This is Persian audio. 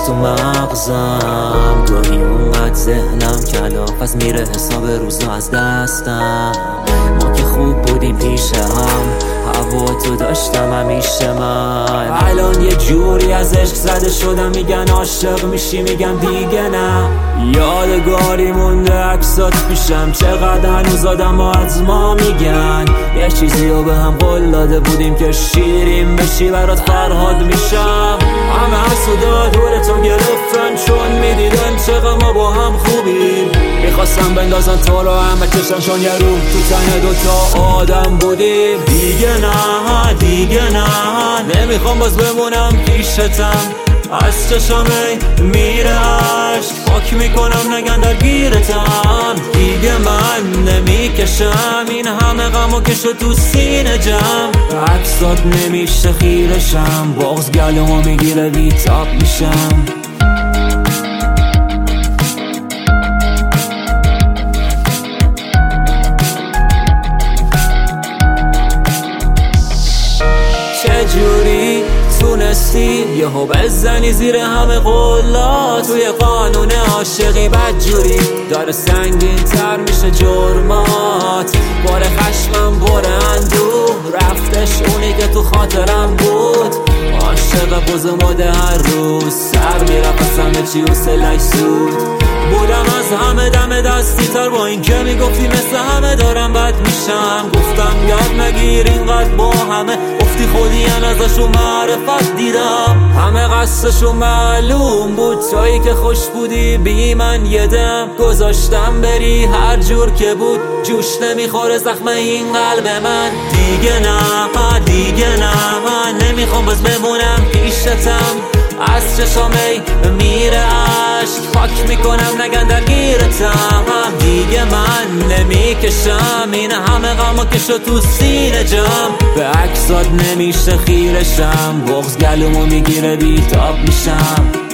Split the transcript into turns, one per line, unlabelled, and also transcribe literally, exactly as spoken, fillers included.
تو مغزم، گاهی اونقدر ذهنم کلافست میره حساب روزا از دستم. ما که خوب بودیم پیش هم، هوا تو داشتم همیشه من. الان یه جوری از عشق زده شدم، میگن عاشق میشی میگم دیگه نه. یادگاری مونده عکسات پیشم، چقدر هنوز آدم ها از ما میگن. یه چیزی رو به هم قول داده بودیم که شیرین بشی برات فرهاد میشم. همه حسودا دور تو گرفتن چون میدیدن چقدر ما با هم خوبیم. میخواستم بندازن تو رو همه چشن چون یه روح تو تن دوتا آدم بودیم. دیگه نه دیگه نه نمیخوام باز بمونم پیشتم. از چشمه میره عشق، پاک میکنم نگن در گیرتم. دیگه من نمیکشم این همه غمو که شد تو سینه جمع. عکسات نمیشه خیرشم، بغض گلومو میگیره بیتاب میشم. چجوری تونستی یهو بزنی زیر همه قولات؟ توی قانون عاشقی بدجوری داره سنگین تر میشه جرمات. بار خشمم بار اندوه رفتش اونی که تو خاطرم بود. عاشق بوز مده هر روز سر میرفت همه چی و سلش سود. بودم از همه دم دستی تر، با این که میگفتی مثل همه دارم بد میشم. گفتم یاد نگیر اینقدر با همه افتی خودی ازشون معرفت دیدم. همه قصدشون معلوم بود، تویی که خوش بودی بی من یه دم گذاشتم بری هر جور که بود. جوش نمیخوره زخم این قلب من. دیگه نه دیگه نه من نمیخوام باز بمونم پیشتم. از چشمه میره عشق، پاک میکنم نگن در گیرتم. دیگه من نمیکشم این همه غمو که شد تو سینه جمع. به عکسات نمیشه خیرشم، بغض گلومو میگیره بیتاب میشم.